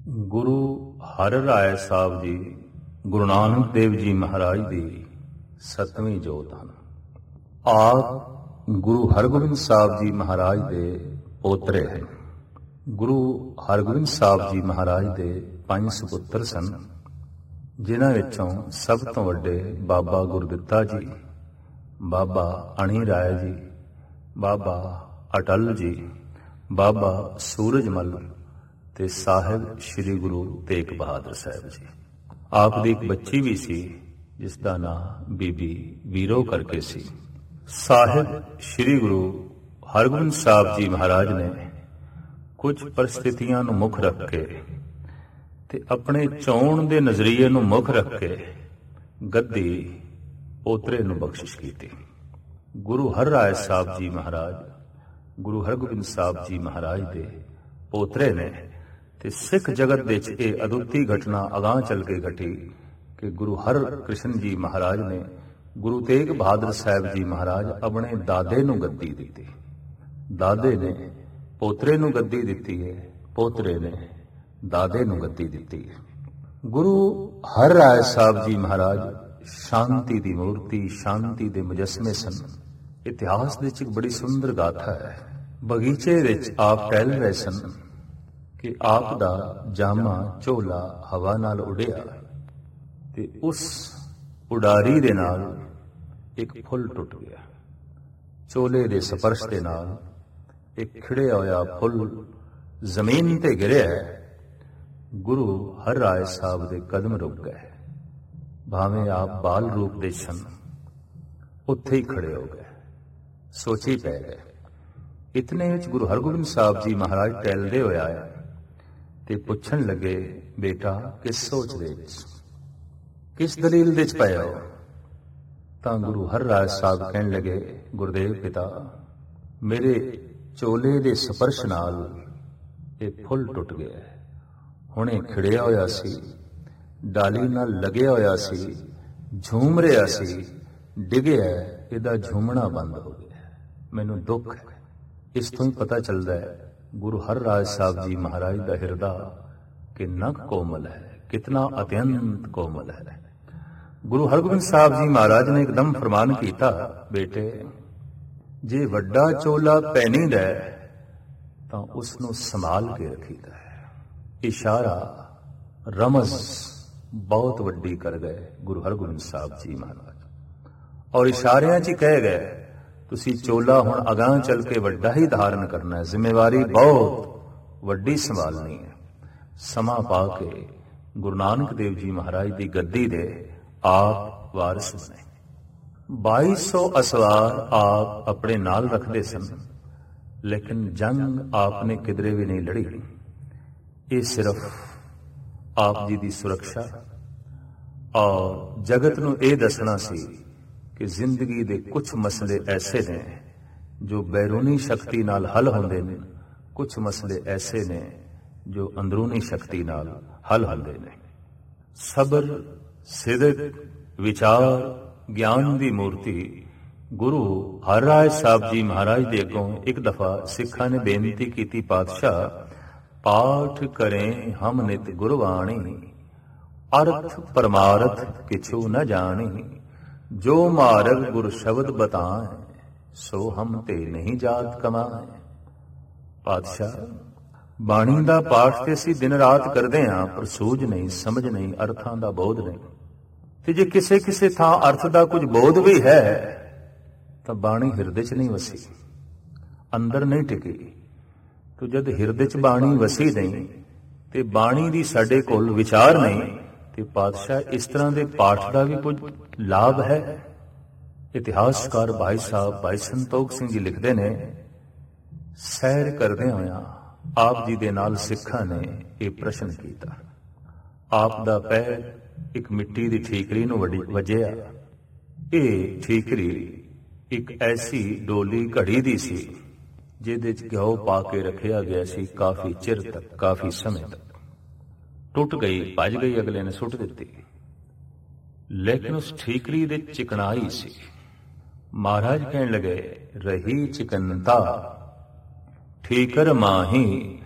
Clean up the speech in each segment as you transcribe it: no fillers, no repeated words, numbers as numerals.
ਗੁਰੂ ਹਰਿ ਰਾਇ ਸਾਹਿਬ ਜੀ ਗੁਰੂ ਨਾਨਕ ਦੇਵ ਜੀ ਮਹਾਰਾਜ ਦੀ 7ਵੀਂ ਜੋਤ ਹਨ। ਆਪ ਗੁਰੂ ਹਰਗੋਬਿੰਦ ਸਾਹਿਬ ਜੀ ਮਹਾਰਾਜ ਦੇ ਪੋਤਰੇ ਹਨ। ਗੁਰੂ ਹਰਗੋਬਿੰਦ ਸਾਹਿਬ ਜੀ ਮਹਾਰਾਜ ਦੇ 5 ਸੁਪੁੱਤਰ ਸਨ, ਜਿਨ੍ਹਾਂ ਵਿੱਚੋਂ ਸਭ ਤੋਂ ਵੱਡੇ ਬਾਬਾ ਗੁਰਦਿੱਤਾ ਜੀ, ਬਾਬਾ ਅਣੀ ਰਾਏ ਜੀ, ਬਾਬਾ ਅਟਲ ਜੀ, ਬਾਬਾ ਸੂਰਜਮਲ ਤੇ ਸਾਹਿਬ ਸ੍ਰੀ ਗੁਰੂ ਤੇਗ ਬਹਾਦਰ ਸਾਹਿਬ ਜੀ। ਆਪ ਦੀ ਇੱਕ ਬੱਚੀ ਵੀ ਸੀ, ਜਿਸ ਦਾ ਨਾਂ ਬੀਬੀ ਵੀਰੋ ਕਰਕੇ ਸੀ। ਸਾਹਿਬ ਸ੍ਰੀ ਗੁਰੂ ਹਰਗੋਬਿੰਦ ਸਾਹਿਬ ਜੀ ਮਹਾਰਾਜ ਨੇ ਕੁਝ ਪਰਿਸਥਿਤੀਆਂ ਨੂੰ ਮੁੱਖ ਰੱਖ ਕੇ ਤੇ ਆਪਣੇ ਚੋਣ ਦੇ ਨਜ਼ਰੀਏ ਨੂੰ ਮੁੱਖ ਰੱਖ ਕੇ ਗੱਦੀ ਪੋਤਰੇ ਨੂੰ ਬਖਸ਼ਿਸ਼ ਕੀਤੀ। ਗੁਰੂ ਹਰਿ ਰਾਇ ਸਾਹਿਬ ਜੀ ਮਹਾਰਾਜ ਗੁਰੂ ਹਰਗੋਬਿੰਦ ਸਾਹਿਬ ਜੀ ਮਹਾਰਾਜ ਦੇ ਪੋਤਰੇ ਨੇ ਤੇ ਸਿੱਖ ਜਗਤ ਵਿੱਚ ਇਹ ਅਦੁੱਤੀ ਘਟਨਾ ਅਗਾਂਹ ਚੱਲ ਕੇ ਘਟੀ ਕਿ ਗੁਰੂ ਹਰਿ ਕ੍ਰਿਸ਼ਨ ਜੀ ਮਹਾਰਾਜ ਨੇ ਗੁਰੂ ਤੇਗ ਬਹਾਦਰ ਸਾਹਿਬ ਜੀ ਮਹਾਰਾਜ ਆਪਣੇ ਦਾਦੇ ਨੂੰ ਗੱਦੀ ਦਿੱਤੀ। ਦਾਦੇ ਨੇ ਪੋਤਰੇ ਨੂੰ ਗੱਦੀ ਦਿੱਤੀ ਹੈ, ਪੋਤਰੇ ਨੇ ਦਾਦੇ ਨੂੰ ਗੱਦੀ ਦਿੱਤੀ ਹੈ। ਗੁਰੂ ਹਰਿ ਰਾਇ ਸਾਹਿਬ ਜੀ ਮਹਾਰਾਜ ਸ਼ਾਂਤੀ ਦੀ ਮੂਰਤੀ, ਸ਼ਾਂਤੀ ਦੇ ਮੁਜੱਸਮੇ ਸਨ। ਇਤਿਹਾਸ ਵਿੱਚ ਇੱਕ ਬੜੀ ਸੁੰਦਰ ਗਾਥਾ ਹੈ। ਬਗੀਚੇ ਵਿੱਚ ਆਪ ਟਹਿਲ ਰਹੇ ਸਨ ਕਿ ਆਪ ਦਾ ਜਾਮਾ ਝੋਲਾ ਹਵਾ ਨਾਲ ਉੱਡਿਆ ਤੇ ਉਸ ਉਡਾਰੀ ਦੇ ਨਾਲ ਇੱਕ ਫੁੱਲ ਟੁੱਟ ਗਿਆ। ਝੋਲੇ ਦੇ ਸਪਰਸ਼ ਦੇ ਨਾਲ ਇੱਕ ਖਿੜਿਆ ਹੋਇਆ ਫੁੱਲ ਜ਼ਮੀਨ ਤੇ ਗਿਰਿਆ। ਗੁਰੂ ਹਰਿ ਰਾਇ ਸਾਹਿਬ ਦੇ ਕਦਮ ਰੁਕ ਗਏ। ਭਾਵੇਂ ਆਪ ਬਾਲ ਰੂਪ ਦੇ ਸਨ, ਉੱਥੇ ਹੀ ਖੜੇ ਹੋ ਗਏ, ਸੋਚੀ ਪੈ ਗਏ। ਇਤਨੇ ਵਿੱਚ ਗੁਰੂ ਹਰਗੋਬਿੰਦ ਸਾਹਿਬ ਜੀ ਮਹਾਰਾਜ ਟਹਿਲਦੇ ਹੋਏ ਆਏ ਤੇ ਪੁੱਛਣ ਲੱਗੇ, ਬੇਟਾ ਕਿਸ ਸੋਚ ਦੇ ਵਿੱਚ, ਕਿਸ ਦਲੀਲ ਦੇ ਵਿੱਚ ਪਏ ਹੋ? ਤਾਂ ਗੁਰੂ ਹਰਿ ਰਾਇ ਸਾਹਿਬ ਕਹਿਣ ਲੱਗੇ, ਗੁਰਦੇਵ ਪਿਤਾ, ਮੇਰੇ ਚੋਲੇ ਦੇ ਸਪਰਸ਼ ਨਾਲ ਇਹ ਫੁੱਲ ਟੁੱਟ ਗਿਆ। ਹੁਣੇ ਖਿੜਿਆ ਹੋਇਆ ਸੀ, ਡਾਲੀ ਨਾਲ ਲੱਗਿਆ ਹੋਇਆ ਸੀ, ਝੂਮ ਰਿਹਾ ਸੀ, ਡਿੱਗਿਆ, ਇਹਦਾ ਝੂਮਣਾ ਬੰਦ ਹੋ ਗਿਆ। ਮੈਨੂੰ ਦੁੱਖ ਹੈ। ਇਸ ਤੋਂ ਹੀ ਪਤਾ ਚੱਲਦਾ ਹੈ ਗੁਰੂ ਹਰਿ ਰਾਇ ਸਾਹਿਬ ਜੀ ਮਹਾਰਾਜ ਦਾ ਹਿਰਦਾ ਕਿੰਨਾ ਕੋਮਲ ਹੈ, ਕਿਤਨਾ ਅਤਿਅੰਤ ਕੋਮਲ ਹੈ। ਗੁਰੂ ਹਰਗੋਬਿੰਦ ਸਾਹਿਬ ਜੀ ਮਹਾਰਾਜ ਨੇ ਇੱਕਦਮ ਫਰਮਾਨ ਕੀਤਾ, ਬੇਟੇ ਜੇ ਵੱਡਾ ਚੋਲਾ ਪਹਿਨੀਦਾ ਤਾਂ ਉਸ ਨੂੰ ਸੰਭਾਲ ਕੇ ਰੱਖੀਦਾ ਹੈ। ਇਸ਼ਾਰਾ, ਰਮਜ਼ ਬਹੁਤ ਵੱਡੀ ਕਰ ਗਏ ਗੁਰੂ ਹਰਗੋਬਿੰਦ ਸਾਹਿਬ ਜੀ ਮਹਾਰਾਜ। ਔਰ ਇਸ਼ਾਰਿਆਂ 'ਚ ਕਹਿ ਗਏ, ਤੁਸੀਂ ਚੋਲਾ ਹੁਣ ਅਗਾਂਹ ਚੱਲ ਕੇ ਵੱਡਾ ਹੀ ਧਾਰਨ ਕਰਨਾ ਹੈ, ਜ਼ਿੰਮੇਵਾਰੀ ਬਹੁਤ ਵੱਡੀ ਸੰਭਾਲਣੀ ਹੈ। ਸਮਾਂ ਪਾ ਕੇ ਗੁਰੂ ਨਾਨਕ ਦੇਵ ਜੀ ਮਹਾਰਾਜ ਦੀ ਗੱਦੀ ਦੇ ਆਪ ਵਾਰਿਸ ਬਣੇ। 2200 ਅਸਵਾਰ ਆਪ ਆਪਣੇ ਨਾਲ ਰੱਖਦੇ ਸਨ, ਲੇਕਿਨ ਜੰਗ ਆਪ ਨੇ ਕਿਧਰੇ ਵੀ ਨਹੀਂ ਲੜੀ। ਇਹ ਸਿਰਫ ਆਪ ਜੀ ਦੀ ਸੁਰੱਖਿਆ ਔਰ ਜਗਤ ਨੂੰ ਇਹ ਦੱਸਣਾ ਸੀ ਕਿ ਜ਼ਿੰਦਗੀ ਦੇ ਕੁਝ ਮਸਲੇ ਐਸੇ ਨੇ ਜੋ ਬੈਰੂਨੀ ਸ਼ਕਤੀ ਨਾਲ ਹੱਲ ਹੁੰਦੇ ਨੇ, ਕੁਝ ਮਸਲੇ ਐਸੇ ਨੇ ਜੋ ਅੰਦਰੂਨੀ ਸ਼ਕਤੀ ਨਾਲ ਹੱਲ ਹੁੰਦੇ ਨੇ। ਸਬਰ, ਸਿਦਕ, ਵਿਚਾਰ, ਗਿਆਨ ਦੀ ਮੂਰਤੀ ਗੁਰੂ ਹਰਿ ਰਾਇ ਸਾਹਿਬ ਜੀ ਮਹਾਰਾਜ ਦੇ ਅੱਗੋਂ ਇੱਕ ਦਫਾ ਸਿੱਖਾਂ ਨੇ ਬੇਨਤੀ ਕੀਤੀ, ਪਾਤਸ਼ਾਹ ਪਾਠ ਕਰੇ ਹਮ ਨਿਤ ਗੁਰਬਾਣੀ, ਅਰਥ ਪਰਮਾਰਥ ਕਿਛੂ ਨ ਜਾਣੀ, ਜੋ ਮਾਰਗ ਗੁਰ ਸ਼ਬਦ ਬਤਾਏ, ਸੋ ਹਮ ਤੇ ਨਹੀਂ ਜਾਤ ਕਮਾਏ। ਪਾਤਸ਼ਾਹ ਬਾਣੀ ਦਾ ਪਾਠ ਤੇ ਅਸੀਂ ਦਿਨ ਰਾਤ ਕਰਦੇ ਹਾਂ, ਪਰ ਸੂਝ ਨਹੀਂ, ਸਮਝ ਨਹੀਂ, ਅਰਥਾਂ ਦਾ ਬੋਧ ਨਹੀਂ। ਤੇ ਜੇ ਕਿਸੇ ਕਿਸੇ ਥਾਂ ਅਰਥ ਦਾ ਕੁਝ ਬੋਧ ਵੀ ਹੈ ਤਾਂ ਬਾਣੀ ਹਿਰਦੇ 'ਚ ਨਹੀਂ ਵਸੀ, ਅੰਦਰ ਨਹੀਂ ਟਿਕੀ। ਤੋ ਜਦ ਹਿਰਦੇ 'ਚ ਬਾਣੀ ਵਸੀ ਨਹੀਂ ਤੇ ਬਾਣੀ ਦੀ ਸਾਡੇ ਕੋਲ ਵਿਚਾਰ ਨਹੀਂ, ਤੇ ਪਾਤਸ਼ਾਹ ਇਸ ਤਰ੍ਹਾਂ ਦੇ ਪਾਠ ਦਾ ਵੀ ਕੁਝ ਲਾਭ ਹੈ? ਇਤਿਹਾਸਕਾਰ ਭਾਈ ਸਾਹਿਬ ਭਾਈ ਸੰਤੋਖ ਸਿੰਘ ਜੀ ਲਿਖਦੇ ਨੇ, ਸੈਰ ਕਰਦੇ ਹੋਇਆ ਆਪ ਜੀ ਦੇ ਨਾਲ ਸਿੱਖਾਂ ਨੇ ਇਹ ਪ੍ਰਸ਼ਨ ਕੀਤਾ। ਆਪ ਦਾ ਪੈਰ ਇੱਕ ਮਿੱਟੀ ਦੀ ਠੀਕਰੀ ਨੂੰ ਵੱਜਿਆ। ਇਹ ਠੀਕਰੀ ਇੱਕ ਐਸੀ ਡੋਲੀ ਘੜੀ ਦੀ ਸੀ ਜਿਹਦੇ 'ਚ ਘਿਓ ਪਾ ਕੇ ਰੱਖਿਆ ਗਿਆ ਸੀ ਕਾਫੀ ਚਿਰ ਤੱਕ, ਕਾਫੀ ਸਮੇਂ ਤੱਕ। ਟੁੱਟ ਗਈ, ਭੱਜ ਗਈ, ਅਗਲੇ ਨੇ ਸੁੱਟ ਦਿੱਤੀ, ਲੇਕਿਨ ਉਸ ਠੀਕਰੀ ਦੇ ਚਿਕਨਾਈ ਸੀ। ਮਹਾਰਾਜ ਕਹਿਣ ਲੱਗੇ, ਰਹੀ ਚਿਕਨਤਾ ठीकर माही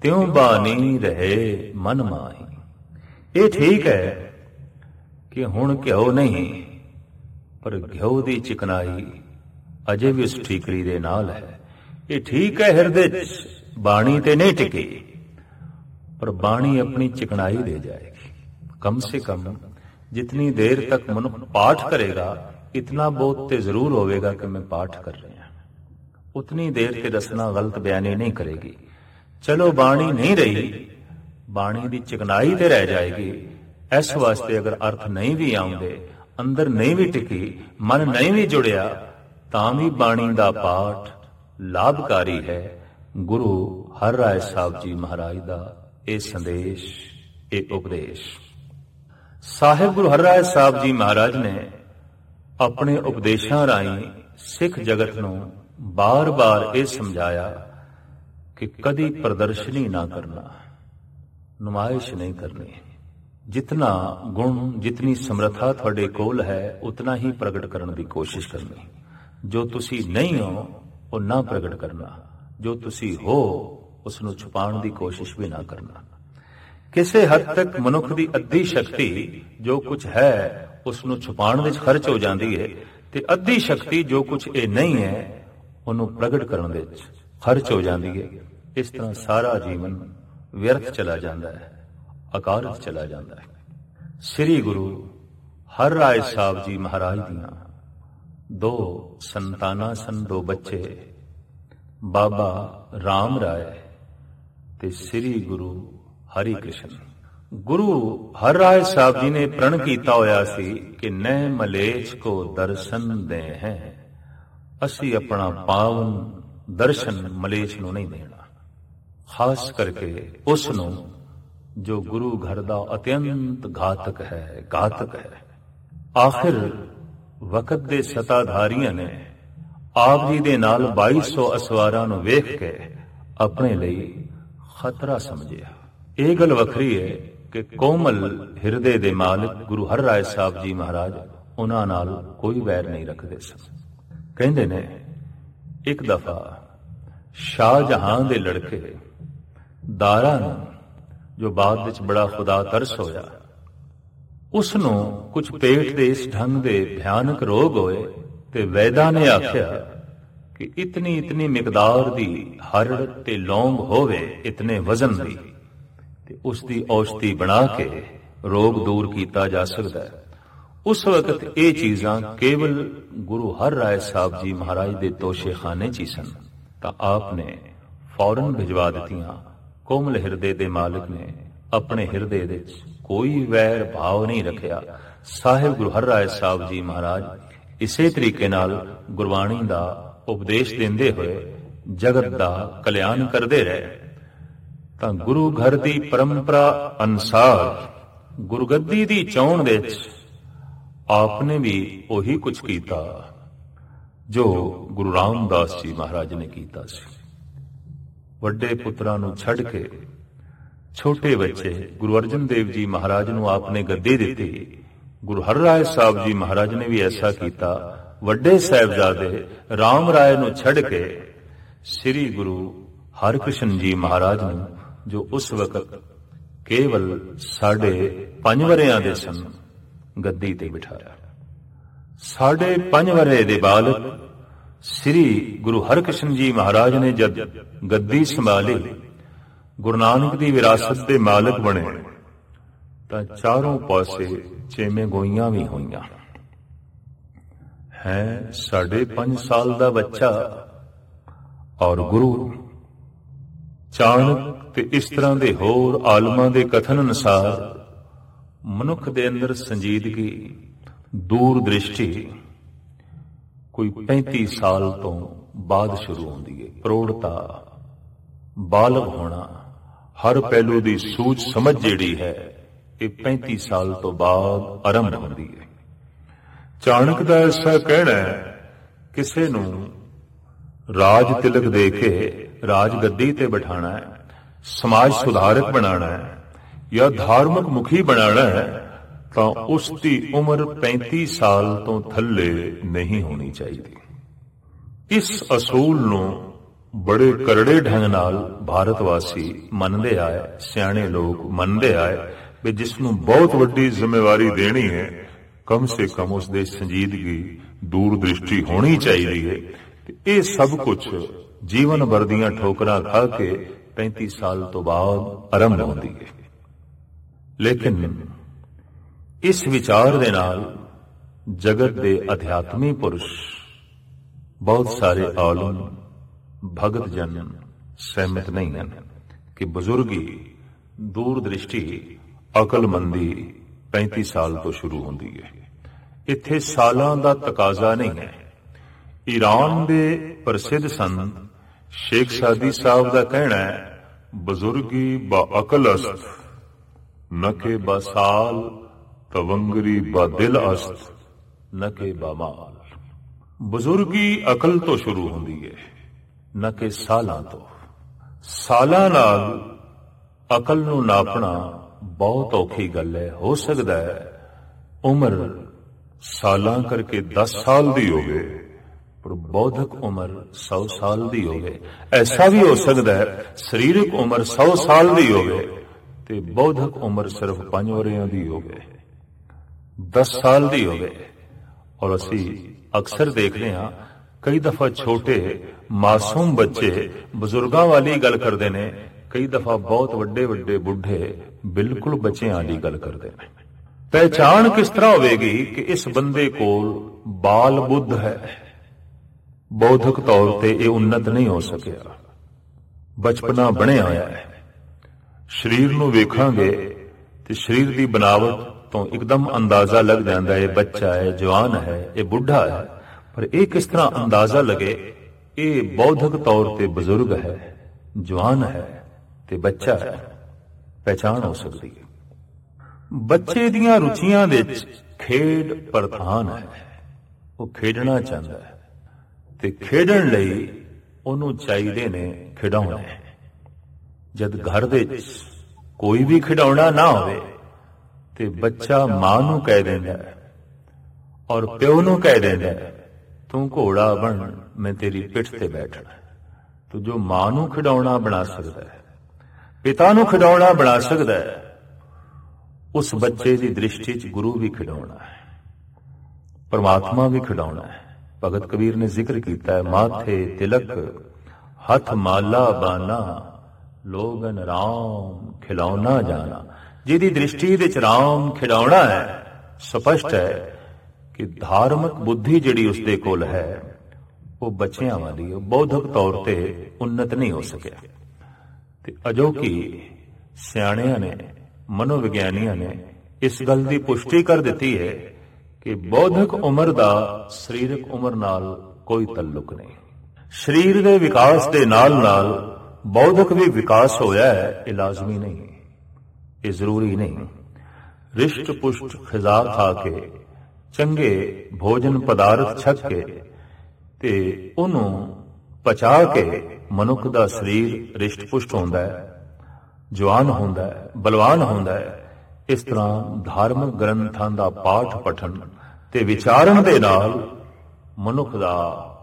ਤਿਉ ਬਾਣੀ ਰਹੇ ਮਨ ਮਾਹੀ। ਇਹ ਠੀਕ ਹੈ ਕਿ ਹੁਣ ਘਿਓ ਨਹੀਂ, ਪਰ ਘਿਓ ਦੀ ਚਿਕਨਾਈ ਅਜੇ ਵੀ ਉਸ ਠੀਕਰੀ ਦੇ ਨਾਲ ਹੈ। ਇਹ ਠੀਕ ਹੈ ਹਿਰਦੇ 'ਚ ਬਾਣੀ ਤੇ ਨਹੀਂ ਟਿਕੀ, ਪਰ ਬਾਣੀ ਆਪਣੀ ਚਿਕਨਾਈ ਦੇ ਜਾਏਗੀ। ਕਮ ਸੇ ਕਮ ਜਿਤਨੀ ਦੇਰ ਤੱਕ ਮਨੁੱਖ ਪਾਠ ਕਰੇਗਾ, ਇਤਨਾ ਬਹੁਤ ਤੇ ਜ਼ਰੂਰ ਹੋਵੇਗਾ ਕਿ ਮੈਂ ਪਾਠ ਕਰ ਰਿਹਾ, ਉਤਨੀ ਦੇਰ ਤੇ ਰਸਨਾ ਗਲਤ ਬਿਆਨੀ ਨਹੀਂ ਕਰੇਗੀ। ਚਲੋ ਬਾਣੀ ਨਹੀਂ ਰਹੀ, ਬਾਣੀ ਦੀ ਚਿਕਨਾਈ ਤੇ ਰਹਿ ਜਾਏਗੀ। ਇਸ ਵਾਸਤੇ ਅਗਰ ਅਰਥ ਨਹੀਂ ਵੀ ਆਉਂਦੇ, ਅੰਦਰ ਨਹੀਂ ਵੀ ਟਿਕੀ, ਮਨ ਨਹੀਂ ਵੀ ਜੁੜਿਆ, ਤਾਂ ਵੀ ਬਾਣੀ ਦਾ ਪਾਠ ਲਾਭਕਾਰੀ ਹੈ। ਗੁਰੂ ਹਰਿ ਰਾਏ ਸਾਹਿਬ ਜੀ ਮਹਾਰਾਜ ਦਾ ਇਹ ਸੰਦੇਸ਼, ਇਹ ਉਪਦੇਸ਼। ਸਾਹਿਬ ਗੁਰੂ ਹਰਿ ਰਾਏ ਸਾਹਿਬ ਜੀ ਮਹਾਰਾਜ ਨੇ ਆਪਣੇ ਉਪਦੇਸ਼ਾਂ ਰਾਹੀਂ ਸਿੱਖ ਜਗਤ ਨੂੰ ਬਾਰ-ਬਾਰ ਇਹ ਸਮਝਾਇਆ ਕਿ ਕਦੀ ਪ੍ਰਦਰਸ਼ਨੀ ਨਾ ਕਰਨਾ, ਨੁਮਾਇਸ਼ ਨਹੀਂ ਕਰਨੀ। ਜਿਤਨਾ ਗੁਣ, ਜਿਤਨੀ ਸਮਰੱਥਾ ਤੁਹਾਡੇ ਕੋਲ ਹੈ, ਉਤਨਾ ਹੀ ਪ੍ਰਗਟ ਕਰਨ ਦੀ ਕੋਸ਼ਿਸ਼ ਕਰਨੀ। ਜੋ ਤੁਸੀਂ ਨਹੀਂ ਹੋ ਉਹ ਨਾ ਪ੍ਰਗਟ ਕਰਨਾ, ਜੋ ਤੁਸੀਂ ਹੋ ਉਸ ਨੂੰ ਛੁਪਾਉਣ ਦੀ ਕੋਸ਼ਿਸ਼ ਵੀ ਨਾ ਕਰਨਾ। ਕਿਸੇ ਹੱਦ ਤੱਕ ਮਨੁੱਖ ਦੀ ਅੱਧੀ ਸ਼ਕਤੀ ਜੋ ਕੁਝ ਹੈ ਉਸ ਨੂੰ ਛੁਪਾਉਣ ਵਿੱਚ ਖਰਚ ਹੋ ਜਾਂਦੀ ਹੈ, ਤੇ ਅੱਧੀ ਸ਼ਕਤੀ ਜੋ ਕੁਝ ਇਹ ਨਹੀਂ ਹੈ ਉਹਨੂੰ ਪ੍ਰਗਟ ਕਰਨ ਵਿੱਚ ਖਰਚ ਹੋ ਜਾਂਦੀ ਹੈ। ਇਸ ਤਰ੍ਹਾਂ ਸਾਰਾ ਜੀਵਨ ਵਿਅਰਥ ਚਲਾ ਜਾਂਦਾ ਹੈ, ਅਕਾਰਜ ਚਲਾ ਜਾਂਦਾ ਹੈ। ਸ੍ਰੀ ਗੁਰੂ ਹਰਿ ਰਾਏ ਸਾਹਿਬ ਜੀ ਮਹਾਰਾਜ ਦੀਆਂ ਦੋ ਸੰਤਾਨਾਂ ਸਨ, ਦੋ ਬੱਚੇ, ਬਾਬਾ ਰਾਮ ਰਾਏ ਤੇ ਸ੍ਰੀ ਗੁਰੂ ਹਰੀ ਕ੍ਰਿਸ਼ਨ। ਗੁਰੂ ਹਰਿ ਰਾਏ ਸਾਹਿਬ ਜੀ ਨੇ ਪ੍ਰਣ ਕੀਤਾ ਹੋਇਆ ਸੀ ਕਿ ਨੈ ਮਲੇਛ ਕੋ ਦਰਸ਼ਨ ਦੇ ਹੈ, ਅਸੀਂ ਆਪਣਾ ਪਾਵਨ ਦਰਸ਼ਨ ਮਲੇਛ ਨੂੰ ਨਹੀਂ ਦੇਣਾ, ਖਾਸ ਕਰਕੇ ਉਸ ਨੂੰ ਜੋ ਗੁਰੂ ਘਰ ਦਾ ਅਤਿਅੰਤ ਘਾਤਕ ਹੈ, ਘਾਤਕ ਹੈ। ਆਖਿਰ ਵਕਤ ਦੇ ਸਤਾਧਾਰੀਆਂ ਨੇ ਆਪ ਜੀ ਦੇ ਨਾਲ 2200 ਅਸਵਾਰਾਂ ਨੂੰ ਵੇਖ ਕੇ ਆਪਣੇ ਲਈ ਖਤਰਾ ਸਮਝਿਆ। ਇਹ ਗੱਲ ਵੱਖਰੀ ਹੈ ਕਿ ਕੋਮਲ ਹਿਰਦੇ ਦੇ ਮਾਲਕ ਗੁਰੂ ਹਰਿ ਰਾਏ ਸਾਹਿਬ ਜੀ ਮਹਾਰਾਜ ਉਹਨਾਂ ਨਾਲ ਕੋਈ ਵੈਰ ਨਹੀਂ ਰੱਖਦੇ ਸਨ। ਕਹਿੰਦੇ ਨੇ ਇੱਕ ਦਫਾ ਸ਼ਾਹਜਹਾਂ ਦੇ ਲੜਕੇ ਦਾਰਾ ਨੂੰ, ਜੋ ਬਾਅਦ ਵਿੱਚ ਬੜਾ ਖੁਦਾ ਤਰਸ ਹੋਇਆ, ਉਸ ਨੂੰ ਕੁਝ ਪੇਟ ਦੇ ਇਸ ਢੰਗ ਦੇ ਭਿਆਨਕ ਰੋਗ ਹੋਏ ਤੇ ਵੈਦਾਂ ਨੇ ਆਖਿਆ ਕਿ ਇਤਨੀ ਮਿਕਦਾਰ ਦੀ ਹਰੜ ਤੇ ਲੌਂਗ ਹੋਵੇ, ਇਤਨੇ ਵਜ਼ਨ ਦੀ, ਤੇ ਉਸ ਦੀ ਔਸ਼ਧੀ ਬਣਾ ਕੇ ਰੋਗ ਦੂਰ ਕੀਤਾ ਜਾ ਸਕਦਾ ਹੈ। ਉਸ ਵਕਤ ਇਹ ਚੀਜ਼ਾਂ ਕੇਵਲ ਗੁਰੂ ਹਰਿ ਰਾਏ ਸਾਹਿਬ ਜੀ ਮਹਾਰਾਜ ਦੇ ਤੋਸ਼ੇਖਾਨੇ 'ਚ ਹੀ ਸਨ, ਤਾਂ ਆਪ ਨੇ ਫੌਰਨ ਭਿਜਵਾ ਦਿੱਤੀਆਂ। ਕੋਮਲ ਹਿਰਦੇ ਦੇ ਮਾਲਕ ਨੇ ਆਪਣੇ ਹਿਰਦੇ ਵਿੱਚ ਕੋਈ ਵੈਰ ਭਾਵ ਨਹੀਂ ਰੱਖਿਆ। ਸਾਹਿਬ ਗੁਰੂ ਹਰਿ ਰਾਏ ਸਾਹਿਬ ਜੀ ਮਹਾਰਾਜ ਇਸੇ ਤਰੀਕੇ ਨਾਲ ਗੁਰਬਾਣੀ ਦਾ ਉਪਦੇਸ਼ ਦਿੰਦੇ ਹੋਏ ਜਗਤ ਦਾ ਕਲਿਆਣ ਕਰਦੇ ਰਹੇ। ਤਾਂ ਗੁਰੂ ਘਰ ਦੀ ਪਰੰਪਰਾ ਅਨੁਸਾਰ ਗੁਰਗੱਦੀ ਦੀ ਚੋਣ ਵਿੱਚ ਆਪਨੇ ਵੀ ਉਹੀ ਕੁਝ ਕੀਤਾ ਜੋ ਗੁਰੂ ਰਾਮਦਾਸ ਜੀ ਮਹਾਰਾਜ ਨੇ ਕੀਤਾ ਸੀ। ਵੱਡੇ ਪੁੱਤਰਾਂ ਨੂੰ ਛੱਡ ਕੇ ਛੋਟੇ ਬੱਚੇ ਗੁਰੂ ਅਰਜਨ ਦੇਵ ਜੀ ਮਹਾਰਾਜ ਨੂੰ ਆਪਨੇ ਗੱਦੀ ਦਿੱਤੀ। ਗੁਰੂ ਹਰਿ ਰਾਏ ਸਾਹਿਬ ਜੀ ਮਹਾਰਾਜ ਨੇ ਵੀ ਐਸਾ ਕੀਤਾ। ਵੱਡੇ ਸਾਹਿਬਜ਼ਾਦੇ ਰਾਮ ਰਾਏ ਨੂੰ ਛੱਡ ਕੇ ਸ੍ਰੀ ਗੁਰੂ ਹਰਿਕ੍ਰਿਸ਼ਨ ਜੀ ਮਹਾਰਾਜ ਨੂੰ, ਜੋ ਉਸ ਵਕਤ ਕੇਵਲ 5.5 ਵਰ੍ਹਿਆਂ ਦੇ ਸਨ, ਗੱਦੀ ਤੇ ਬਿਠਾਇਆ। 5.5 ਵਰ੍ਹੇ ਦੇ ਬਾਲਕ ਸ੍ਰੀ ਗੁਰੂ ਹਰਿਕ੍ਰਿਸ਼ਨ ਜੀ ਮਹਾਰਾਜ ਨੇ ਜਦ ਗੱਦੀ ਸੰਭਾਲੀ, ਗੁਰੂ ਨਾਨਕ ਦੀ ਵਿਰਾਸਤ ਦੇ ਮਾਲਕ ਬਣੇ, ਤਾਂ ਚਾਰੋਂ ਪਾਸੇ ਚੇਮੇ ਗੋਈਆਂ ਵੀ ਹੋਈਆਂ। ਹੈ 5.5 ਸਾਲ ਦਾ ਬੱਚਾ ਔਰ ਗੁਰੂ। ਚਾਣਕ ਤੇ ਇਸ ਤਰ੍ਹਾਂ ਦੇ ਹੋਰ ਆਲਮਾਂ ਦੇ ਕਥਨ ਅਨੁਸਾਰ ਮਨੁੱਖ ਦੇ ਅੰਦਰ ਸੰਜੀਦਗੀ, ਦੂਰ ਦ੍ਰਿਸ਼ਟੀ ਕੋਈ 35 ਸਾਲ ਤੋਂ ਬਾਅਦ ਸ਼ੁਰੂ ਹੁੰਦੀ ਹੈ। ਪ੍ਰੌੜਤਾ, ਬਾਲਗ ਹੋਣਾ, ਹਰ ਪਹਿਲੂ ਦੀ ਸੂਝ ਸਮਝ ਜਿਹੜੀ ਹੈ, ਇਹ 35 ਸਾਲ ਤੋਂ ਬਾਅਦ ਆਰੰਭ ਹੁੰਦੀ ਹੈ। ਚਾਣਕ ਦਾ ਐਸਾ ਕਹਿਣਾ ਹੈ, ਕਿਸੇ ਨੂੰ ਰਾਜ ਤਿਲਕ ਦੇ ਕੇ ਰਾਜ ਗੱਦੀ ਤੇ ਬਿਠਾਣਾ ਹੈ, ਸਮਾਜ ਸੁਧਾਰਕ ਬਣਾਣਾ ਹੈ ਜਾਂ ਧਾਰਮਿਕ ਮੁਖੀ ਬਣਾਣਾ ਹੈ, ਤਾਂ ਉਸ ਦੀ ਉਮਰ 35 ਸਾਲ ਤੋਂ ਥੱਲੇ ਨਹੀਂ ਹੋਣੀ ਚਾਹੀਦੀ। ਇਸ ਅਸੂਲ ਨੂੰ ਬੜੇ ਕਰੜੇ ਢੰਗ ਨਾਲ ਭਾਰਤ ਵਾਸੀ ਮੰਨਦੇ ਆਏ, ਸਿਆਣੇ ਲੋਕ ਮੰਨਦੇ ਆਏ ਵੀ ਜਿਸ ਨੂੰ ਬਹੁਤ ਵੱਡੀ ਜ਼ਿੰਮੇਵਾਰੀ ਦੇਣੀ ਹੈ, ਕਮ ਸੇ ਕਮ ਉਸ ਦੇ ਸੰਜੀਦਗੀ, ਦੂਰਦ੍ਰਿਸ਼ਟੀ ਹੋਣੀ ਚਾਹੀਦੀ ਹੈ। ਤੇ ਇਹ ਸਭ ਕੁਝ ਜੀਵਨ ਭਰ ਦੀਆਂ ਠੋਕਰਾਂ ਖਾ ਕੇ 35 ਸਾਲ ਤੋਂ ਬਾਅਦ ਆਰੰਭ ਹੁੰਦੀ ਹੈ। ਲੇਕਿਨ ਇਸ ਵਿਚਾਰ ਦੇ ਨਾਲ ਜਗਤ ਦੇ ਅਧਿਆਤਮੀ ਪੁਰਸ਼ ਬਹੁਤ ਸਾਰੇ ਆਲਮ ਭਗਤ ਜਨ ਸਹਿਮਤ ਨਹੀਂ ਹਨ ਕਿ ਬਜ਼ੁਰਗੀ, ਦੂਰਦ੍ਰਿਸ਼ਟੀ, ਅਕਲਮੰਦੀ 35 ਸਾਲ ਤੋਂ ਸ਼ੁਰੂ ਹੁੰਦੀ ਹੈ। ਇੱਥੇ ਸਾਲਾਂ ਦਾ ਤਕਾਜ਼ਾ ਨਹੀਂ ਹੈ। ਈਰਾਨ ਦੇ ਪ੍ਰਸਿੱਧ ਸੰਤ ਸ਼ੇਖ ਸਾਦੀ ਸਾਹਿਬ ਦਾ ਕਹਿਣਾ ਹੈ, ਬਜ਼ੁਰਗੀ ਬਾ ਅਕਲ ਅਸਤ ਨ ਕੇ ਬਸਾਲ, ਤਵੰਗਰੀ ਬਾ ਦਿਲ ਅਸਤ ਨ ਕੇ ਬਾਮਾਲ। ਬਜ਼ੁਰਗੀ ਅਕਲ ਤੋਂ ਸ਼ੁਰੂ ਹੁੰਦੀ ਹੈ, ਨ ਕਿ ਸਾਲਾਂ ਤੋਂ। ਸਾਲਾਂ ਨਾਲ ਅਕਲ ਨੂੰ ਨਾਪਣਾ ਬਹੁਤ ਔਖੀ ਗੱਲ ਹੈ। ਹੋ ਸਕਦਾ ਹੈ ਉਮਰ ਸਾਲਾਂ ਕਰਕੇ 10 ਸਾਲ ਦੀ ਹੋਵੇ, ਪਰ ਬੌਧਿਕ ਉਮਰ 100 ਸਾਲ ਦੀ ਹੋਵੇ। ਐਸਾ ਵੀ ਹੋ ਸਕਦਾ ਹੈ ਸਰੀਰਕ ਉਮਰ 100 ਸਾਲ ਦੀ ਹੋਵੇ ਤੇ ਬੌਧਿਕ ਉਮਰ ਸਿਰਫ 5 ਵਰ੍ਹਿਆਂ ਦੀ ਹੋਵੇ, 10 ਸਾਲ ਦੀ ਹੋਵੇ। ਔਰ ਅਸੀਂ ਅਕਸਰ ਦੇਖਦੇ ਹਾਂ, ਕਈ ਦਫਾ ਛੋਟੇ ਮਾਸੂਮ ਬੱਚੇ ਬਜ਼ੁਰਗਾਂ ਵਾਲੀ ਗੱਲ ਕਰਦੇ ਨੇ, ਕਈ ਦਫਾ ਬਹੁਤ ਵੱਡੇ ਵੱਡੇ ਬੁੱਢੇ ਬਿਲਕੁਲ ਬੱਚਿਆਂ ਵਾਲੀ ਗੱਲ ਕਰਦੇ ਨੇ। ਪਹਿਚਾਣ ਕਿਸ ਤਰ੍ਹਾਂ ਹੋਵੇਗੀ ਕਿ ਇਸ ਬੰਦੇ ਕੋਲ ਬਾਲ ਬੁੱਧ ਹੈ, ਬੌਧਿਕ ਤੌਰ ਤੇ ਇਹ ਉન્નਤ ਨਹੀਂ ਹੋ ਸਕਿਆ, ਬਚਪਨਾ ਬਣਿਆ ਹੋਇਆ ਹੈ। ਸਰੀਰ ਨੂੰ ਵੇਖਾਂਗੇ ਤੇ ਸਰੀਰ ਦੀ ਬਣਾਵਟ ਤੋਂ ਇੱਕਦਮ ਅੰਦਾਜ਼ਾ ਲੱਗ ਜਾਂਦਾ ਹੈ ਬੱਚਾ ਹੈ, ਜਵਾਨ ਹੈ, ਇਹ ਬੁੱਢਾ ਹੈ। ਪਰ ਇਹ ਕਿਸ ਤਰ੍ਹਾਂ ਅੰਦਾਜ਼ਾ ਲਗੇ ਇਹ ਬੌਧਿਕ ਤੌਰ ਤੇ ਬਜ਼ੁਰਗ ਹੈ, ਜਵਾਨ ਹੈ ਤੇ ਬੱਚਾ ਹੈ? ਪਹਿਚਾਣ ਹੋ ਸਕਦੀ ਹੈ। ਬੱਚੇ ਦੀਆਂ ਰੁਚੀਆਂ ਵਿੱਚ ਖੇਡ ਪ੍ਰਧਾਨ ਹੈ। ਉਹ ਖੇਡਣਾ ਚਾਹੁੰਦਾ ਹੈ ਤੇ ਖੇਡਣ ਲਈ ਉਹਨੂੰ ਚਾਹੀਦੇ ਨੇ ਖਿਡੌਣੇ। ਜਦ ਘਰ ਦੇ ਵਿੱਚ ਕੋਈ ਵੀ ਖਿਡੌਣਾ ਨਾ ਹੋਵੇ ਤੇ ਬੱਚਾ ਮਾਂ ਨੂੰ ਕਹਿ ਦਿੰਦਾ ਹੈ ਔਰ ਪਿਓ ਨੂੰ ਕਹਿ ਦਿੰਦਾ ਹੈ, ਤੂੰ ਘੋੜਾ ਬਣ, ਮੈਂ ਤੇਰੀ ਪਿੱਠ ਤੇ ਬੈਠਣਾ। ਤੂੰ ਜੋ ਮਾਂ ਨੂੰ ਖਿਡੌਣਾ ਬਣਾ ਸਕਦਾ ਹੈ, ਪਿਤਾ ਨੂੰ ਖਿਡੌਣਾ ਬਣਾ ਸਕਦਾ ਹੈ, ਉਸ ਬੱਚੇ ਦੀ ਦ੍ਰਿਸ਼ਟੀ 'ਚ ਗੁਰੂ ਵੀ ਖਿਡੌਣਾ ਹੈ, ਪਰਮਾਤਮਾ ਵੀ ਖਿਡੌਣਾ ਹੈ। ਭਗਤ ਕਬੀਰ ਨੇ ਜ਼ਿਕਰ ਕੀਤਾ ਹੈ, ਮਾਥੇ ਤਿਲਕ ਹੱਥ ਮਾਲਾ ਬਾਨਾ, ਲੋਗਨ ਰਾਮ ਖਿਲੌਣਾ ਜਾਣਾ। ਜਿਹਦੀ ਦ੍ਰਿਸ਼ਟੀ ਵਿੱਚ ਰਾਮ ਖਿਡੌਣਾ ਹੈ, ਸਪਸ਼ਟ ਹੈ ਕਿ ਧਾਰਮਿਕ ਬੁੱਧੀ ਜਿਹੜੀ ਉਸਦੇ ਕੋਲ ਹੈ ਉਹ ਬੱਚਿਆਂ ਵਾਲੀ ਹੈ, ਬੌਧਿਕ ਤੌਰ ਤੇ ਉન્નਤ ਨਹੀਂ ਹੋ ਸਕਿਆ। ਤੇ ਅਜੋਕੀ ਸਿਆਣਿਆਂ ਨੇ, ਮਨੋਵਿਗਿਆਨੀਆਂ ਨੇ ਇਸ ਗੱਲ ਦੀ ਪੁਸ਼ਟੀ ਕਰ ਦਿੱਤੀ ਹੈ ਕਿ ਬੌਧਿਕ ਉਮਰ ਦਾ ਸਰੀਰਕ ਉਮਰ ਨਾਲ ਕੋਈ ਤਾਲੁਕ ਨਹੀਂ। ਸਰੀਰ ਦੇ ਵਿਕਾਸ ਦੇ ਨਾਲ ਨਾਲ ਬੌਧਿਕ ਵੀ ਵਿਕਾਸ ਹੋਇਆ ਹੈ, ਇਹ ਲਾਜ਼ਮੀ ਨਹੀਂ, ਇਹ ਜ਼ਰੂਰੀ ਨਹੀਂ। ਰਿਸ਼ਟ ਪੁਸ਼ਟ ਖਿਜ਼ਾ ਖਾ ਕੇ, ਚੰਗੇ ਭੋਜਨ ਪਦਾਰਥ ਛਕ ਕੇ ਤੇ ਉਹਨੂੰ ਪਚਾ ਕੇ ਮਨੁੱਖ ਦਾ ਸਰੀਰ ਰਿਸ਼ਟ ਪੁਸ਼ਟ ਹੁੰਦਾ ਹੈ, ਜਵਾਨ ਹੁੰਦਾ ਹੈ, ਬਲਵਾਨ ਹੁੰਦਾ ਹੈ। ਇਸ ਤਰ੍ਹਾਂ ਧਾਰਮਿਕ ਗ੍ਰੰਥਾਂ ਦਾ ਪਾਠ ਪਠਨ ਤੇ ਵਿਚਾਰਨ ਦੇ ਨਾਲ ਮਨੁੱਖ ਦਾ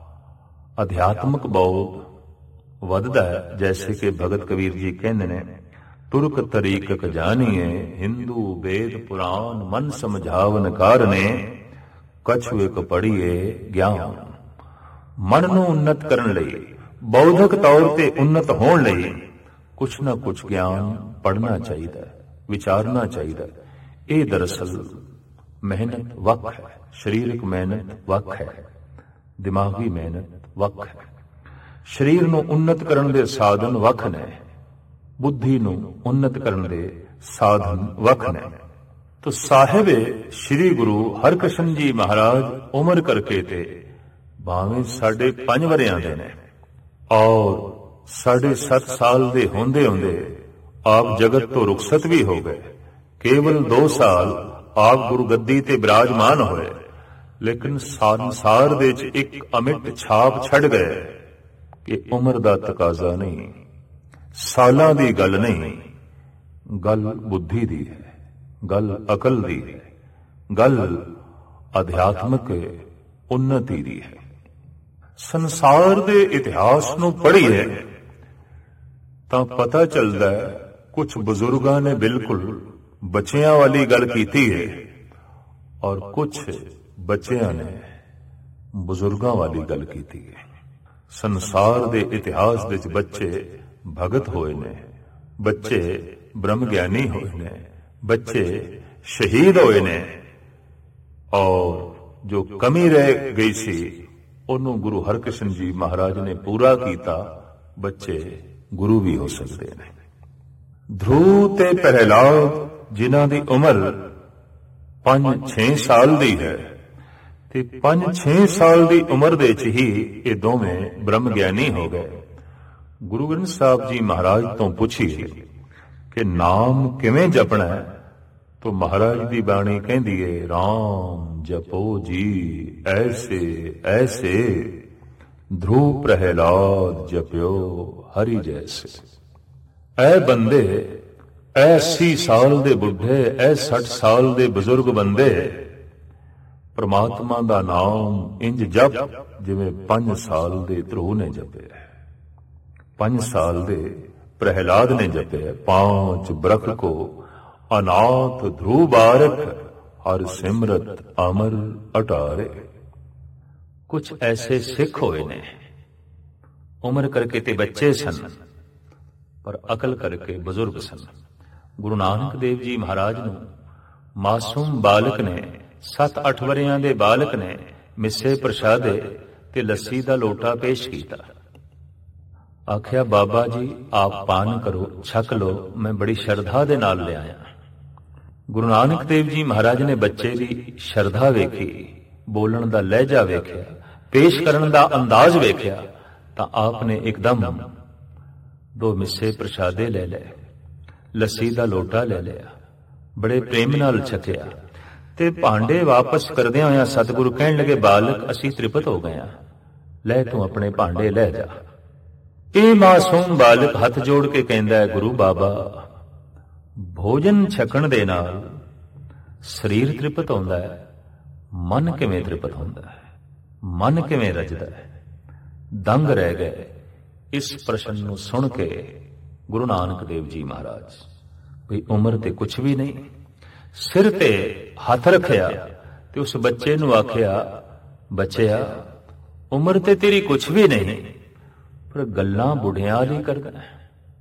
ਅਧਿਆਤਮਿਕ ਬੋਧ ਵੱਧਦਾ ਹੈ। ਜੈਸੇ ਕਿ ਭਗਤ ਕਬੀਰ ਜੀ ਕਹਿੰਦੇ ਨੇ, ਤੁਰਕ ਤਰੀਕਕ ਜਾਣੀਏ, ਹਿੰਦੂ ਵੇਦ ਪੁਰਾਨ ਮਨ ਸਮਝਾਵਨ ਕਾਰਨੇ, ਕਛੁ ਇਕ ਪੜੀਏ ਗਿਆਨ। ਮਨ ਨੂੰ ਉન્નਤ ਕਰਨ ਲਈ, ਬੌਧਿਕ ਤੌਰ ਤੇ ਉન્નਤ ਹੋਣ ਲਈ ਕੁਛ ਨਾ ਕੁਛ ਗਿਆਨ ਪੜ੍ਹਨਾ ਚਾਹੀਦਾ, ਵਿਚਾਰਨਾ ਚਾਹੀਦਾ। ਇਹ ਦਰਅਸਲ ਮਿਹਨਤ ਵੱਖ ਹੈ, ਸਰੀਰਕ ਮਿਹਨਤ ਵੱਖ ਹੈ, ਦਿਮਾਗੀ ਮਿਹਨਤ ਵੱਖ ਹੈ। ਸਰੀਰ ਨੂੰ ਉન્નਤ ਕਰਨ ਦੇ ਸਾਧਨ ਵੱਖ ਨੇ, ਬੁੱਧੀ ਨੂੰ ਉન્નਤ ਕਰਨ ਦੇ ਸਾਧਨ ਵੱਖ ਨੇ। ਤੋ ਸਾਹਿਬ ਸ੍ਰੀ ਗੁਰੂ ਹਰਕ੍ਰਿਸ਼ਨ ਜੀ ਮਹਾਰਾਜ ਉਮਰ ਕਰਕੇ ਤੇ ਭਾਵੇਂ 5.5 ਵਰ੍ਹਿਆਂ ਦੇ ਨੇ ਔਰ 7.5 ਸਾਲ ਦੇ ਹੁੰਦੇ ਹੁੰਦੇ ਆਪ ਜਗਤ ਤੋਂ ਰੁਖਸਤ ਵੀ ਹੋ ਗਏ। ਕੇਵਲ 2 ਸਾਲ ਆਪ ਗੁਰੂ ਗੱਦੀ ਤੇ ਬਿਰਾਜਮਾਨ ਹੋਏ, ਲੇਕਿਨ ਸੰਸਾਰ ਦੇ ਵਿੱਚ ਇੱਕ ਅਮਿਟ ਛਾਪ ਛੱਡ ਗਏ ਕਿ ਉਮਰ ਦਾ ਤਕਾਜ਼ਾ ਨਹੀਂ, ਸਾਲਾਂ ਦੀ ਗੱਲ ਨਹੀਂ, ਗੱਲ ਬੁੱਧੀ ਦੀ ਹੈ, ਗੱਲ ਅਕਲ ਦੀ ਹੈ, ਗੱਲ ਅਧਿਆਤਮਿਕ ਉન્નਤੀ ਦੀ ਹੈ। ਸੰਸਾਰ ਦੇ ਇਤਿਹਾਸ ਨੂੰ ਪੜ੍ਹੀਏ ਤਾਂ ਪਤਾ ਚੱਲਦਾ ਹੈ ਕੁਝ ਬਜ਼ੁਰਗਾਂ ਨੇ ਬਿਲਕੁਲ ਬੱਚਿਆਂ ਵਾਲੀ ਗੱਲ ਕੀਤੀ ਹੈ ਔਰ ਕੁਝ ਬੱਚਿਆਂ ਨੇ ਬਜ਼ੁਰਗਾਂ ਵਾਲੀ ਗੱਲ ਕੀਤੀ ਹੈ। ਸੰਸਾਰ ਦੇ ਇਤਿਹਾਸ ਵਿੱਚ ਬੱਚੇ ਭਗਤ ਹੋਏ ਨੇ, ਬੱਚੇ ਬ੍ਰਹਮ ਗਿਆਨੀ ਹੋਏ ਨੇ, ਬੱਚੇ ਸ਼ਹੀਦ ਹੋਏ ਨੇ ਔਰ ਜੋ ਕਮੀ ਰਹਿ ਗਈ ਸੀ ਉਹਨੂੰ ਗੁਰੂ ਹਰਕ੍ਰਿਸ਼ਨ ਜੀ ਮਹਾਰਾਜ ਨੇ ਪੂਰਾ ਕੀਤਾ। ਬੱਚੇ ਗੁਰੂ ਵੀ ਹੋ ਸਕਦੇ ਨੇ। ਧਰੂ ਤੇ ਪ੍ਰਹਿਲਾਦ ਜਿਨ੍ਹਾਂ ਦੀ ਉਮਰ 5-6 ਸਾਲ ਦੀ ਹੈ ਤੇ 5-6 ਸਾਲ ਦੀ ਉਮਰ ਦੇ ਵਿੱਚ ਹੀ ਇਹ ਦੋਵੇਂ ਬ੍ਰਹਮ ਗਿਆਨੀ ਹੋ ਗਏ। ਗੁਰੂ ਗ੍ਰੰਥ ਸਾਹਿਬ ਜੀ ਮਹਾਰਾਜ ਤੋਂ ਪੁੱਛੀਏ ਕਿ ਨਾਮ ਕਿਵੇਂ ਜਪਣਾ ਹੈ तो महाराज दी बाणी कहती है राम जपो जी ऐसे ऐसे ध्रुव प्रहलाद जप्यो हरि जैसे। ऐ बंदे ऐ 80 साल दे बुढ़े ऐ 60 साल दे बुजुर्ग बंदे परमात्मा दा नाम इंज जप जिवें 5 साल दे ध्रुव ने जपे, 5 साल दे प्रहलाद ने जपे। 5 बरख को अनाथ ध्रुव बारक हर सिमरत अमर अटारे। कुछ ऐसे सिख होए ने उम्र करके ते बच्चे सन पर अकल करके बुजुर्ग सन। गुरु नानक देव जी महाराज नूं मासूम बालक ने 7-8 वरियां दे बालक ने मिस्से प्रशादे ते लस्सी दा लोटा पेश कीता। आखिया बाबा जी आप पान करो, छक लो, मैं बड़ी श्रद्धा दे नाल ले आया। गुरु नानक देव जी महाराज ने बच्चे की श्रद्धा वेखी, बोलन दा लहजा वेख्या, पेश करन दा अंदाज वेख्या तां आपने एकदम 2 मिस्से प्रशादे ले ले, लस्सी दा लोटा ले लिया, बड़े प्रेम नाल छकिया ते भांडे वापस करदे होया सतगुरु कहण लगे बालक असीं तृप्त हो गए, लै तूं अपने भांडे लै जा। ਇਹ ਮਾਸੂਮ ਬਾਲਕ ਹੱਥ ਜੋੜ ਕੇ ਕਹਿੰਦਾ ਹੈ ਗੁਰੂ ਬਾਬਾ ਭੋਜਨ ਛਕਣ ਦੇ ਨਾਲ ਸਰੀਰ ਤ੍ਰਿਪਤ ਹੁੰਦਾ ਹੈ, ਮਨ ਕਿਵੇਂ ਤ੍ਰਿਪਤ ਹੁੰਦਾ ਹੈ, ਮਨ ਕਿਵੇਂ ਰਜਦਾ ਹੈ। ਦੰਗ ਰਹਿ ਗਏ ਇਸ ਪ੍ਰਸ਼ਨ ਨੂੰ ਸੁਣ ਕੇ ਗੁਰੂ ਨਾਨਕ ਦੇਵ ਜੀ ਮਹਾਰਾਜ। ਵੀ ਉਮਰ ਤੇ ਕੁਛ ਵੀ ਨਹੀਂ, ਸਿਰ ਤੇ ਹੱਥ ਰੱਖਿਆ ਤੇ ਉਸ ਬੱਚੇ ਨੂੰ ਆਖਿਆ ਬੱਚਿਆ ਉਮਰ ਤੇ ਤੇਰੀ ਕੁਛ ਵੀ ਨਹੀਂ पर गल्लां बुढ़ियां वाली करदा है,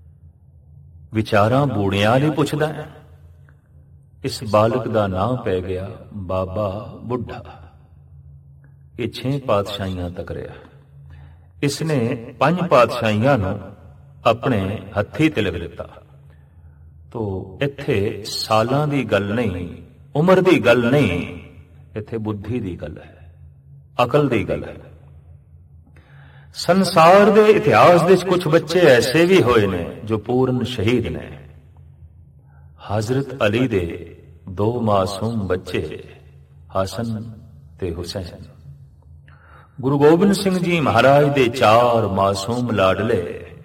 विचारां बूढ़ियां वाली पुछदा है। इस बालक दा नाम पै गया बाबा बुढ़ा। ये 6 पातशाहियां तक रहा। इसने 5 पातशाहियां नूं अपने हत्थी तिलक दिता। तो इत्थे सालां दी गल नहीं, उम्र दी गल नहीं, इत्थे बुद्धि दी गल है, अकल दी गल है। संसार दे इतिहास दे कुछ बच्चे ऐसे भी होए ने जो पूर्ण शहीद ने। हजरत अली दे 2 मासूम बच्चे हसन ते हुसैन, गुरु गोबिंद सिंह जी महाराज दे 4 मासूम लाडले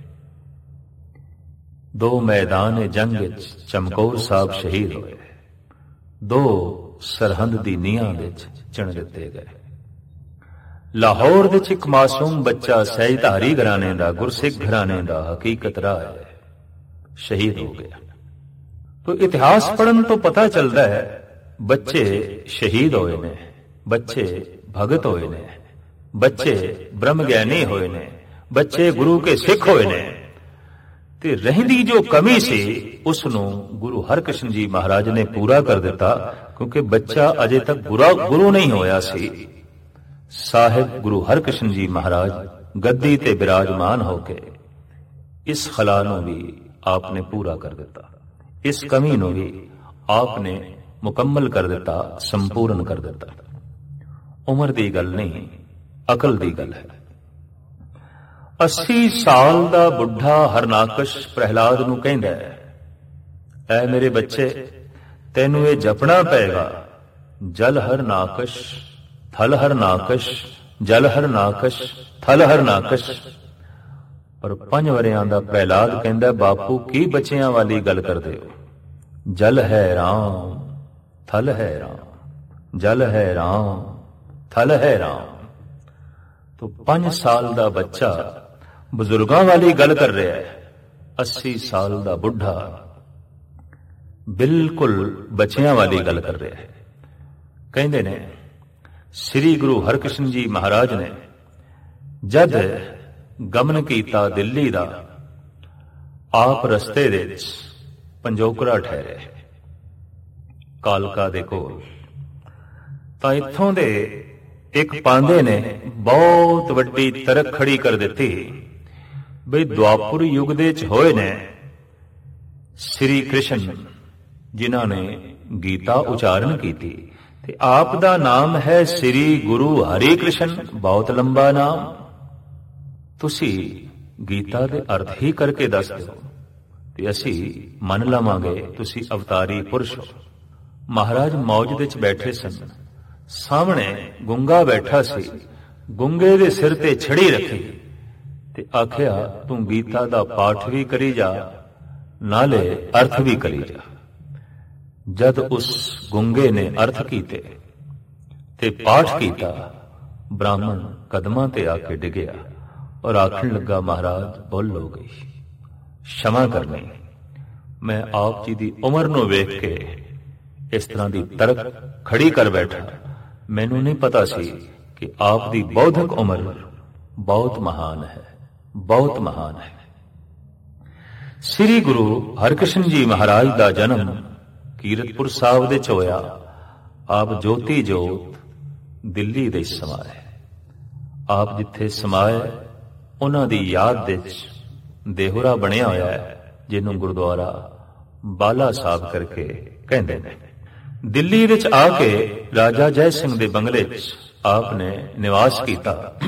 2 मैदान जंग विच चमकौर साहब शहीद होए, 2 सरहंद दी नीहां विच चण दिते गए। लाहौर विच एक मासूम बच्चा सहजधारी घराने का, गुरसिख घराने का हकीकत राह है, शहीद हो गया। तो इतिहास पढ़न तो पता चलता है बच्चे शहीद होए ने, बच्चे भगत होए ने, बच्चे ब्रह्म ज्ञानी होए ने, बच्चे गुरु के सिख होए ने। ते रहिंदी जो कमी सी उसनूं गुरु हरकृष्ण जी महाराज ने पूरा कर दिता, क्योंकि बच्चा अजे तक गुरु नहीं होया सी। साहिब गुरु हरकृष्ण जी महाराज गद्दी ते विराजमान होके इस खला नूं भी आपने पूरा कर दिता, इस कमी नूं भी आपने मुकम्मल कर दिता, संपूर्ण कर दिता। उम्र दी गल नहीं, अकल दी गल है। 80 साल दा बुढ़ा हरनाकश प्रहलाद नूं कहंदा है ऐ मेरे बच्चे तैनूं ये जपना पेगा जल हर नाकश थल हर नाकश, जल हर नाकश, थल हर नाकश। पर 5 वरियां दा प्रहलाद कहंदा बापू की बच्चियां वाली गल करदे हो, जल है राम थल है राम, जल है राम थल है राम। ਤੋ 5 ਸਾਲ ਦਾ ਬੱਚਾ ਬਜ਼ੁਰਗਾਂ ਵਾਲੀ ਗੱਲ ਕਰ ਰਿਹਾ ਹੈ, 80 ਸਾਲ ਦਾ ਬੁੱਢਾ ਬਿਲਕੁਲ ਬੱਚਿਆਂ ਵਾਲੀ ਗੱਲ ਕਰ ਰਿਹਾ ਹੈ। ਕਹਿੰਦੇ ਨੇ ਸ੍ਰੀ ਗੁਰੂ ਹਰਕ੍ਰਿਸ਼ਨ ਜੀ ਮਹਾਰਾਜ ਨੇ ਜਦ ਗਮਨ ਕੀਤਾ ਦਿੱਲੀ ਦਾ, ਆਪ ਰਸਤੇ ਦੇ ਵਿੱਚ ਪੰਜੋਕਰਾ ਠਹਿਰੇ ਕਾਲਕਾ ਦੇ ਕੋਲ। ਤਾਂ ਇੱਥੋਂ ਦੇ ਇੱਕ ਪਾਂਧੇ ਨੇ ਬਹੁਤ ਵੱਡੀ ਤਰਕ ਖੜੀ ਕਰ ਦਿੱਤੀ ਬਈ ਦੁਆਪੁਰ ਯੁੱਗ ਦੇ ਚ ਹੋਏ ਨੇ ਸ੍ਰੀ ਕ੍ਰਿਸ਼ਨ ਜਿਨ੍ਹਾਂ ਨੇ ਗੀਤਾ ਉਚਾਰਨ ਕੀਤੀ, ਤੇ ਆਪ ਦਾ ਨਾਮ ਹੈ ਸ੍ਰੀ ਗੁਰੂ ਹਰਿ ਕ੍ਰਿਸ਼ਨ, ਬਹੁਤ ਲੰਬਾ ਨਾਮ। ਤੁਸੀਂ ਗੀਤਾ ਦੇ ਅਰਥ ਹੀ ਕਰਕੇ ਦੱਸ ਦਿਓ ਤੇ ਅਸੀਂ ਮੰਨ ਲਵਾਂਗੇ ਤੁਸੀਂ ਅਵਤਾਰੀ ਪੁਰਸ਼ ਹੋ। ਮਹਾਰਾਜ ਮੌਜ ਦੇ ਚ ਬੈਠੇ ਸਨ, ਸਾਹਮਣੇ ਗੁੰਗਾ ਬੈਠਾ ਸੀ, ਗੁੰਗੇ ਦੇ ਸਿਰ ਤੇ ਛੜੀ ਰੱਖੀ ਤੇ ਆਖਿਆ ਤੂੰ ਗੀਤਾ ਦਾ ਪਾਠ ਵੀ ਕਰੀ ਜਾ, ਨਾਲੇ ਅਰਥ ਵੀ ਕਰੀ ਜਾ। ਜਦ ਉਸ ਗੁੰਗੇ ਨੇ ਅਰਥ ਕੀਤੇ ਤੇ ਪਾਠ ਕੀਤਾ, ਬ੍ਰਾਹਮਣ ਕਦਮਾਂ ਤੇ ਆ ਕੇ ਡਿੱਗਿਆ ਔਰ ਆਖਣ ਲੱਗਾ, ਮਹਾਰਾਜ ਭੁੱਲ ਹੋ ਗਈ, क्षमा करनी। मैं आप जी की उम्र नूं वेख के इस तरह की तरक खड़ी कर बैठा, मैनू नहीं पता सी कि आप दी बौद्धिक उम्र बहुत महान है, बहुत महान है। श्री गुरु हरकृष्ण जी महाराज का जन्म कीरतपुर साहब दे च होया। आप ज्योति जोत दिल्ली दे समाए। आप जिथे समाए उन्हां दी याद दे देहुरा बनिया होया है, जिन्हों गुरुद्वारा बाला साहब करके कहते हैं। दिल्ली विच आके राजा जय सिंह दे बंगले च आपने निवास किया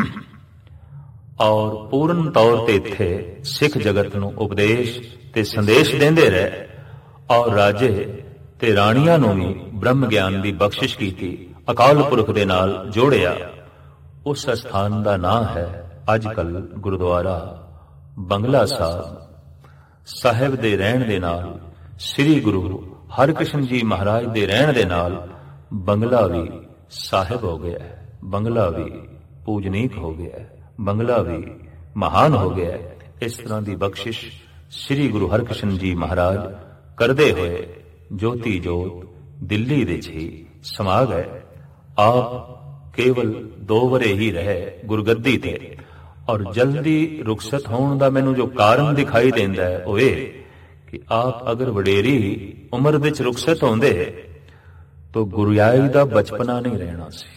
और पूर्ण तौर ते इत्थे सिख जगत नूं उपदेश ते संदेश देंदे रहे और राजे ते राणियां नूं भी ब्रह्म ज्ञान की बख्शिश की, अकाल पुरख दे नाल जोड़िया। उस स्थान का नाम है अजकल गुरुद्वारा बंगला साहिब दे रहण दे नाल श्री गुरु हरकृष्ण जी महाराज दे रहण दे नाल बंगला भी साहिब हो गया है, बंगला भी पूजनीक हो गया है, बंगला भी महान हो गया है। इस तरह की बख्शिश श्री गुरु हरकृष्ण जी महाराज करदे हुए ज्योति जोत दिल्ली दे ही समा गए। आप केवल 2 वरे ही रहे गुरगद्दी ते और जल्दी रुखसत होने का मैनू जो कारण दिखाई देता है वो ये कि आप अगर वडेरी उम्र विच रुखसत होंदे तो गुरुयाई का बचपना नहीं रहना सी।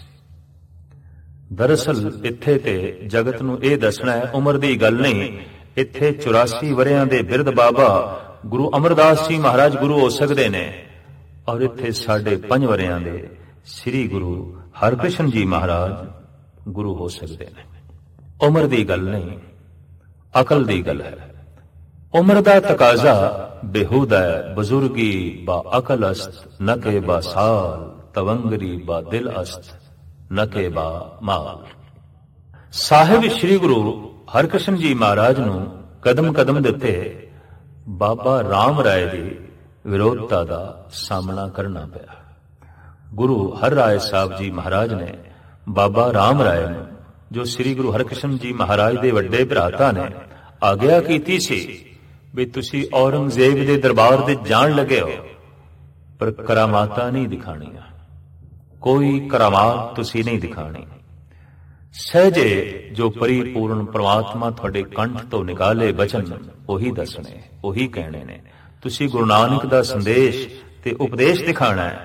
दरअसल इत्थे ते जगत नूं ये दसना है, उम्र की गल नहीं, इत्थे 84 वरियां दे बिरध बाबा गुरु अमरदास जी महाराज गुरु हो सकते ने और इत्थे 5.5 वरियां दे श्री गुरु हरकृष्ण जी महाराज गुरु हो सकते हैं। उम्र की गल नहीं, अकल की गल है। उम्र का तकाजा बेहूदा है, बुजुर्गी बा अकल अस्त न के बा साल, तवंगरी बा दिल अस्त न के बा माल। साहिब श्री गुरु हरकृष्ण जी महाराज नूं कदम कदम दिते बाबा राम राय की विरोधता का सामना करना पिया। गुरु हर राय साहब जी महाराज ने बाबा राम राय नूं जो श्री गुरु हरकृष्ण जी महाराज दे वड्डे भराता ने आग्या कीती सी भी तुसी औरंगजेब दे दरबार दे जान लगे हो पर करामाता नहीं दिखाणियां, कोई करामात तुसी नहीं दिखाणी। सहजे जो परिपूर्ण परमात्मा तुहाडे कंठ तो निकाले बचन ओही दसने, ओही कहने ने। तुसी गुरु नानक दा संदेश ते उपदेश दिखाना है,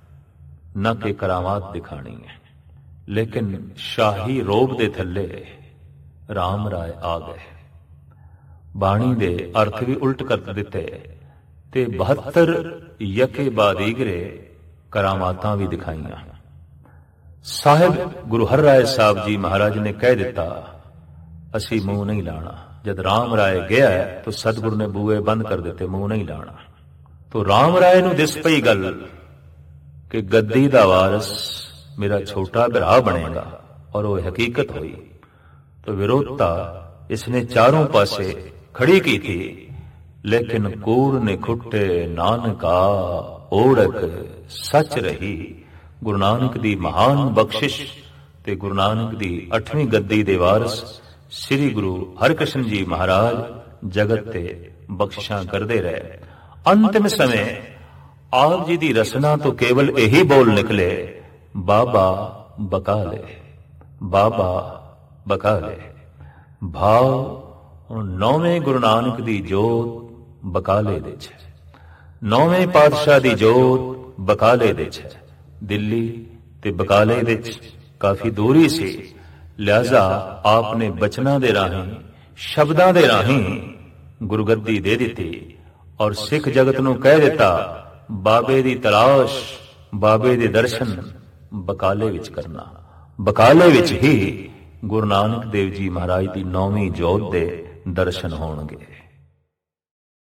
न कि करामात दिखानी है। लेकिन शाही रोब दे थले राम राय आ गए, बाणी दे अर्थ भी उल्ट कर दिते ते 72 यके बादीगरे करामातां भी दिखाईयां। साहिब गुरु हर राय साहब जी महाराज ने कह दिता असी मुंह नहीं लाना। जब राम राय गया तो सतगुरु ने बूए बंद कर दिते, मुंह नहीं लाना। तो राम राय नूं दिस पई गल कि गद्दी दा वारस मेरा छोटा भरा बनेगा और वो हकीकत हुई। तो विरोधता इसने चारों पासे खड़ी की थी, लेकिन कूड़ ने खुट्टे नानका ओढ़क सच रही। गुरु नानक दी महान बख्शिश ਤੇ ਗੁਰੂ ਨਾਨਕ ਦੀ 8ਵੀਂ ਗੱਦੀ ਦੇ ਵਾਰਿਸ ਸ੍ਰੀ ਗੁਰੂ ਹਰਿਕ੍ਰਿਸ਼ਨ ਜੀ ਮਹਾਰਾਜ ਜਗਤ ਤੇ ਬਖਸ਼ਿਸ਼ਾਂ ਕਰਦੇ ਰਹੇ। ਅੰਤਿਮ ਸਮੇਂ ਆਪ ਜੀ ਦੀ ਰਸਨਾ ਤੋਂ ਕੇਵਲ ਇਹੀ ਬੋਲ ਨਿਕਲੇ, ਬਾਬਾ ਬਕਾ ਲੈ, ਬਾਬਾ ਬਕਾ ਲੈ। ਭਾਵ ਨੌਵੇਂ ਗੁਰੂ ਨਾਨਕ ਦੀ ਜੋਤ ਬਕਾਲੇ ਦੇ ਚ, ਨੌਵੇਂ ਪਾਤਸ਼ਾਹ ਦੀ ਜੋਤ ਬਕਾਲੇ ਦੇ ਚ। ਦਿੱਲੀ ਤੇ ਬਕਾਲੇ ਵਿੱਚ ਕਾਫੀ ਦੂਰੀ ਸੀ, ਲਿਹਾਜ਼ਾ ਆਪ ਨੇ ਬਚਨਾਂ ਦੇ ਰਾਹੀਂ, ਸ਼ਬਦਾਂ ਦੇ ਰਾਹੀਂ ਗੁਰਗੱਦੀ ਦੇ ਦਿੱਤੀ ਔਰ ਸਿੱਖ ਜਗਤ ਨੂੰ ਕਹਿ ਦਿੱਤਾ, ਬਾਬੇ ਦੀ ਤਲਾਸ਼, ਬਾਬੇ ਦੇ ਦਰਸ਼ਨ ਬਕਾਲੇ ਵਿੱਚ ਕਰਨਾ। ਬਕਾਲੇ ਵਿੱਚ ਹੀ ਗੁਰੂ ਨਾਨਕ ਦੇਵ ਜੀ ਮਹਾਰਾਜ ਦੀ 9ਵੀਂ ਜੋਤ ਦੇ ਦਰਸ਼ਨ ਹੋਣਗੇ।